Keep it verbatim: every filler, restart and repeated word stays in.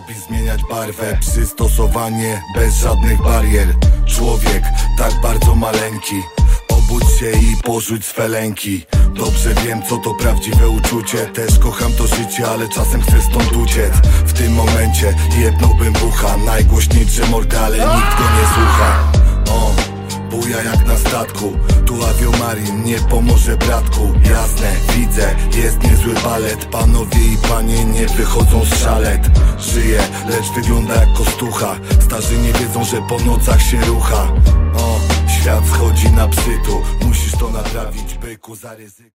potrafi zmieniać barwę. Przystosowanie bez żadnych barier. Człowiek tak bardzo maleńki, obudź się i porzuć swe lęki. Dobrze wiem, co to prawdziwe uczucie. Też kocham to życie, ale czasem chcę stąd uciec. W tym momencie jebnąłbym bucha, najgłośniej drze mordę, ale nikt go nie słucha. O, buja jak na statku, tu aviomarin, nie pomoże bratku. Jasne, widzę, jest niezły balet. Panowie i panie nie wychodzą z szalet. Żyje, lecz wygląda jak kostucha. Starzy nie wiedzą, że po nocach się rucha. O, świat schodzi na psytu, musisz to naprawić, byku, za ryzyko.